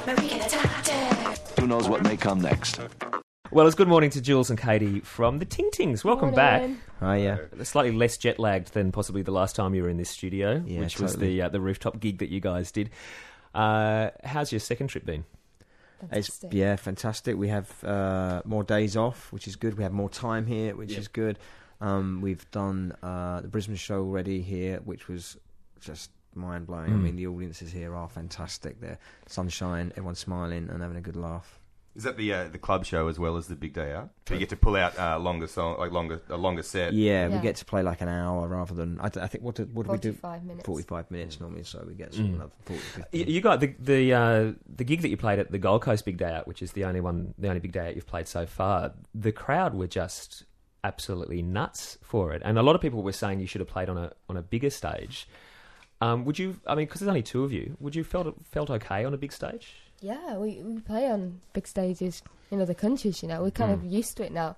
Who knows what may come next? Well, it's good morning to Jules and Katie from the Ting Tings. Welcome back. Hi, yeah. Slightly less jet lagged than possibly the last time you were in this studio, which was the rooftop gig that you guys did. How's your second trip been? Fantastic. Fantastic. We have more days off, which is good. We have more time here, which is good. We've done the Brisbane show already here, which was just mind-blowing. I mean, the audiences here are fantastic. They're sunshine, everyone's smiling and having a good laugh. Is that the club show as well as the big day out? So you get to pull out a longer set. Yeah, we get to play like an hour rather than I think what do we do? 45 minutes. 45 minutes normally, so we get sort of another 40. 50. You got the gig that you played at the Gold Coast Big Day Out, which is the only big day out you've played so far. The crowd were just absolutely nuts for it, and a lot of people were saying you should have played on a bigger stage. Would you? I mean, because there's only two of you, would you felt okay on a big stage? Yeah, we play on big stages in other countries, you know. We're kind of used to it now.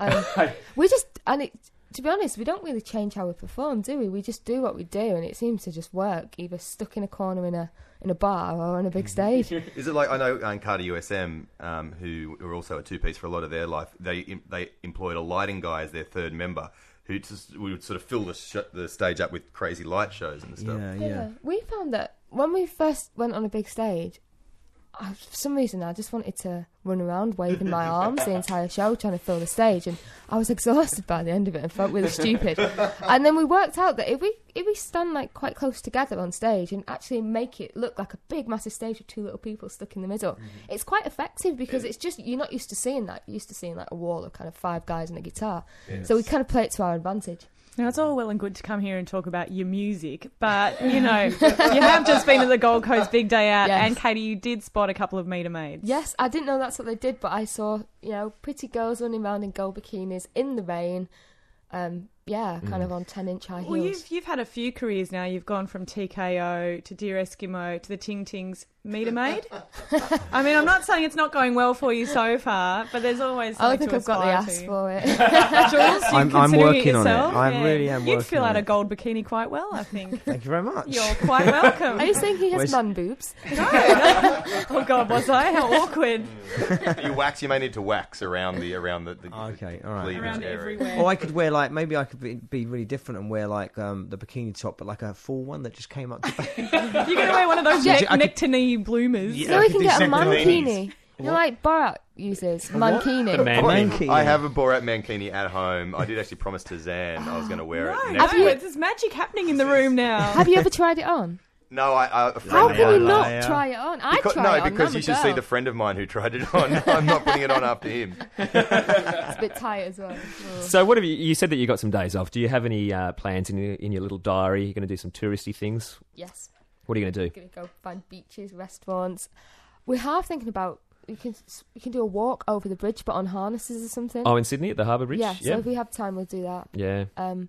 To be honest, we don't really change how we perform, do we? We just do what we do, and it seems to just work, either stuck in a corner in a bar or on a big stage. Is it like, I know Carter USM, who were also a two-piece for a lot of their life, they employed a lighting guy as their third member, who would sort of fill the stage up with crazy light shows and stuff. Yeah. We found that when we first went on a big stage, for some reason I just wanted to run around waving my arms the entire show trying to fill the stage, and I was exhausted by the end of it and felt really stupid. And then we worked out that if we stand like quite close together on stage and actually make it look like a big massive stage with two little people stuck in the middle, it's quite effective because it's just, you're not used to seeing that. You're used to seeing like a wall of kind of five guys and a guitar. So we kind of play it to our advantage. Now, it's all well and good to come here and talk about your music, but, you know, you have just been at the Gold Coast Big Day Out, and Katie, you did spot a couple of Meter Maids. Yes, I didn't know that's what they did, but I saw, you know, pretty girls running around in gold bikinis in the rain, kind of on 10-inch high heels. Well, you've had a few careers now. You've gone from TKO to Dear Eskimo to the Ting Tings Meter Maid. I mean, I'm not saying it's not going well for you so far, but there's always I don't something think to I've got the aspire ass to. for it. Jules, I'm working on it. I really am working on it. You'd fill out a gold bikini quite well, I think. Thank you very much. You're quite welcome. Are you saying he has man boobs? No. Oh God, was I? How awkward. You may need to wax around the okay, all right. cleavage Around area. everywhere. Or I could wear maybe I could be really different and wear like the bikini top, but like a full one that just came up to You're going to wear one of those neck to knee bloomers. So we can get a mankini. You know, like Borat uses mankini. Mankini. I have a Borat mankini at home. I did actually promise to Zan I was going to wear it. No, there's magic happening in the room now. Have you ever tried it on? No, How can you not try it on? Because you should see the friend of mine who tried it on. I'm not putting it on after him. It's a bit tight as well. So what have you said that you got some days off. Do you have any plans in your little diary? You're going to do some touristy things? Yes. What are you going to do? We're going to go find beaches, restaurants. We're half thinking about, we can do a walk over the bridge but on harnesses or something. Oh, in Sydney at the Harbour Bridge? Yeah, so if we have time we'll do that. Yeah.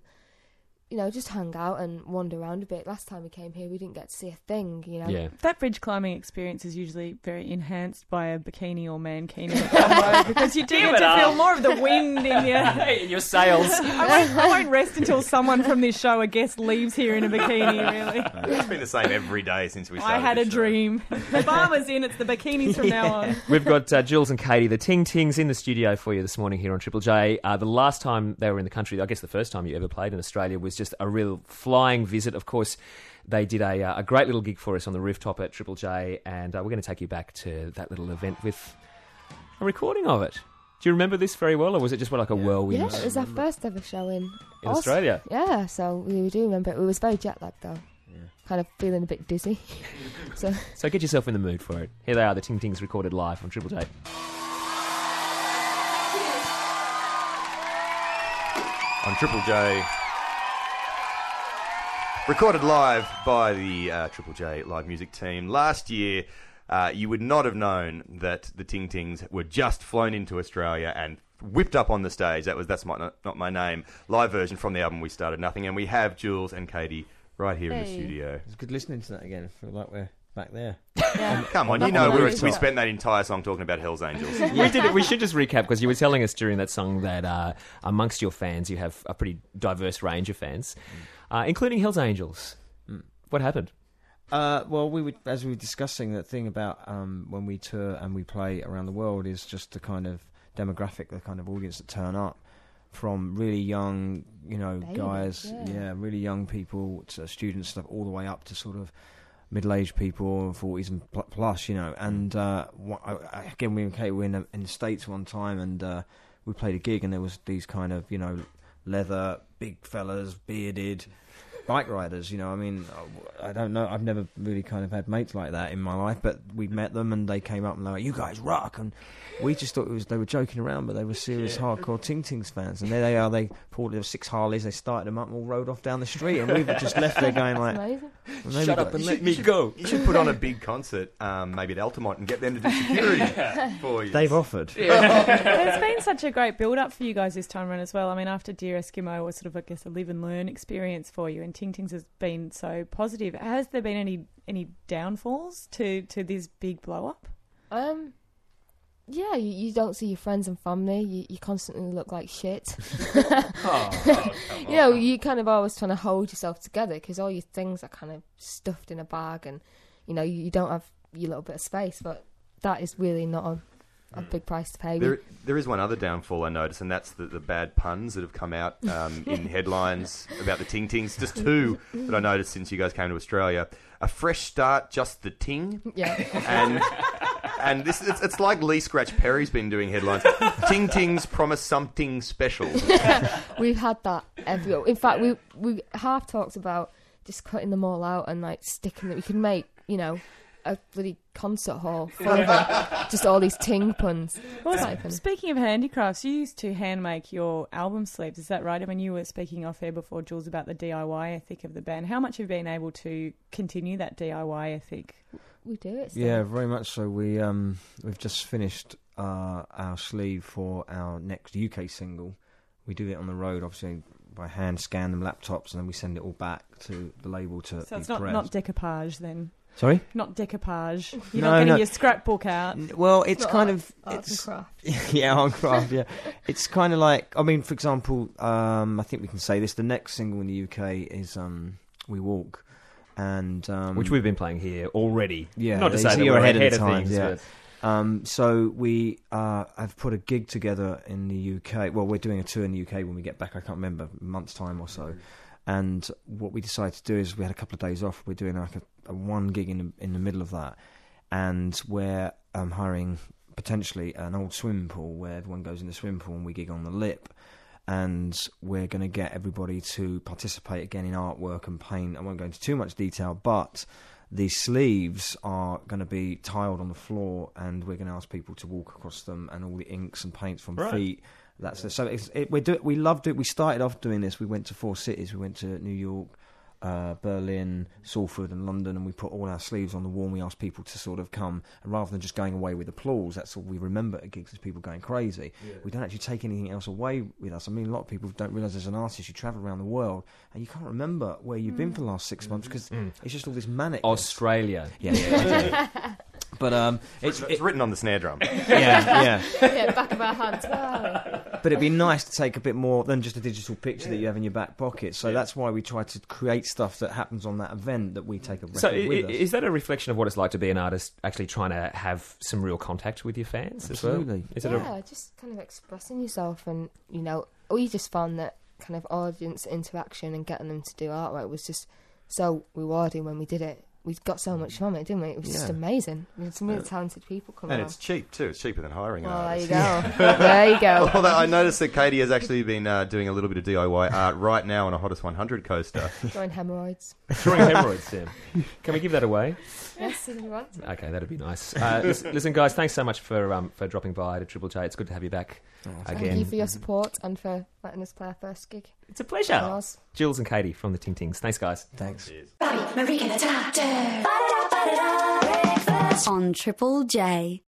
You know, just hang out and wander around a bit. Last time we came here, we didn't get to see a thing, you know. Yeah. That bridge climbing experience is usually very enhanced by a bikini or mankini because you do get to feel more of the wind in your sails. I won't rest until someone from this show, a guest, leaves here in a bikini, really. It's been the same every day since we started. I had a this show. dream. The bar was in, it's the bikinis from now on. We've got Jules and Katie, the Ting Tings, in the studio for you this morning here on Triple J. The last time they were in the country, I guess the first time you ever played in Australia, was just a real flying visit. Of course, they did a great little gig for us on the rooftop at Triple J, and we're going to take you back to that little event with a recording of it. Do you remember this very well, or was it just like a whirlwind? Yeah, it was our first ever show in Australia. Yeah, so we do remember it. We was very jet lagged though. Yeah. Kind of feeling a bit dizzy. So get yourself in the mood for it. Here they are, the Ting Tings recorded live on Triple J. On Triple J. Recorded live by the Triple J live music team. Last year, you would not have known that the Ting Tings were just flown into Australia and whipped up on the stage. That's not my name. Live version from the album We Started Nothing. And we have Jules and Katie right here in the studio. It's good listening to that again. I feel like we're back there. Yeah. Come on, you know we spent that entire song talking about Hell's Angels. We did it. We should just recap, because you were telling us during that song that amongst your fans you have a pretty diverse range of fans, including Hell's Angels. What happened? Well, as we were discussing, that thing about when we tour and we play around the world is just the kind of demographic, the kind of audience that turn up, from really young, guys, really young people, to students, stuff, all the way up to sort of middle-aged people, 40s and plus, And again, we were in the States one time, and we played a gig, and there was these kind of, leather, big fellas, bearded bike riders, I don't know, I've never really kind of had mates like that in my life, but we met them and they came up and they were like, you guys rock, and we just thought they were joking around, but they were serious hardcore Ting Tings fans, and there they are, they pulled their 6 Harleys, they started them up and all rode off down the street, and we were just left there going like, well, shut up and let me go. You should put on a big concert, maybe at Altamont, and get them to do security for you. They've offered. There's been such a great build-up for you guys this time around as well. I mean, after Dear Eskimo was sort of, I guess, a live and learn experience for you, and Ting Tings has been so positive. Has there been any downfalls to this big blow-up? Yeah, you don't see your friends and family. You constantly look like shit. You kind of always trying to hold yourself together because all your things are kind of stuffed in a bag, and you don't have your little bit of space. But that is really not a big price to pay. There is one other downfall I noticed, and that's the bad puns that have come out in headlines about the Ting Tings. Just 2 that I noticed since you guys came to Australia. A fresh start, just the ting. Yeah. And this it's like Lee Scratch Perry's been doing headlines. Ting Tings promise something special. We've had that everywhere. In fact, we half talked about just cutting them all out and like sticking them. We could make, a bloody concert hall full of them. Just all these ting puns. Well, speaking of handicrafts, you used to hand make your album sleeves, is that right? I mean, you were speaking off air before, Jules, about the DIY ethic of the band. How much have you been able to continue that DIY ethic? We do it still. Yeah, very much so. We've just finished our sleeve for our next UK single. We do it on the road, obviously, by hand, scan them laptops, and then we send it all back to the label to So be it's pressed. not decoupage then? Sorry? Not decoupage. You're not getting your scrapbook out. Well, it's kind of... Art and craft. Yeah, art and craft, yeah. It's kind of like... I mean, for example, I think we can say this. The next single in the UK is We Walk. And which we've been playing here already. Yeah. Not to say that you're we're ahead ahead of of time, things, yeah. but... So we have put a gig together in the UK. Well, we're doing a tour in the UK when we get back. I can't remember, a month's time or so. And what we decided to do is we had a couple of days off. We're doing like a one gig in the middle of that, and we're hiring potentially an old swimming pool where everyone goes in the swimming pool and we gig on the lip. And we're going to get everybody to participate again in artwork and paint. I won't go into too much detail, but the sleeves are going to be tiled on the floor, and we're going to ask people to walk across them, and all the inks and paints from feet. We loved it. We started off doing this. We went to 4 cities. We went to New York, Berlin, Salford and London, and we put all our sleeves on the wall, and we asked people to sort of come, and rather than just going away with applause, that's all we remember at gigs, is people going crazy. We don't actually take anything else away with us. I mean, a lot of people don't realise as an artist you travel around the world and you can't remember where you've been for the last 6 months because it's just all this manic. Australia. Yeah. But it's written on the snare drum. Yeah. Yeah, back of our hands. Wow. But it'd be nice to take a bit more than just a digital picture that you have in your back pocket. So that's why we try to create stuff that happens on that event that we take a record with us. Is that a reflection of what it's like to be an artist, actually trying to have some real contact with your fans Absolutely. as well? Yeah, just kind of expressing yourself, and we just found that kind of audience interaction and getting them to do artwork was just so rewarding when we did it. We got so much from it, didn't we? It was just amazing. We had some really talented people coming And on. it's cheap, too. It's cheaper than hiring an There artist. you go. There you go. Although I noticed that Katie has actually been doing a little bit of DIY art right now on a Hottest 100 coaster. Drawing hemorrhoids. Drawing hemorrhoids, Sam. Can we give that away? Yes, if you want to. Okay, that'd be nice. Listen, guys, thanks so much for dropping by to Triple J. It's good to have you back again. Thank you for your support and for letting us play our first gig. It's a pleasure. Jules and Katie from the Ting Tings. Thanks, guys. Thanks. On Triple J.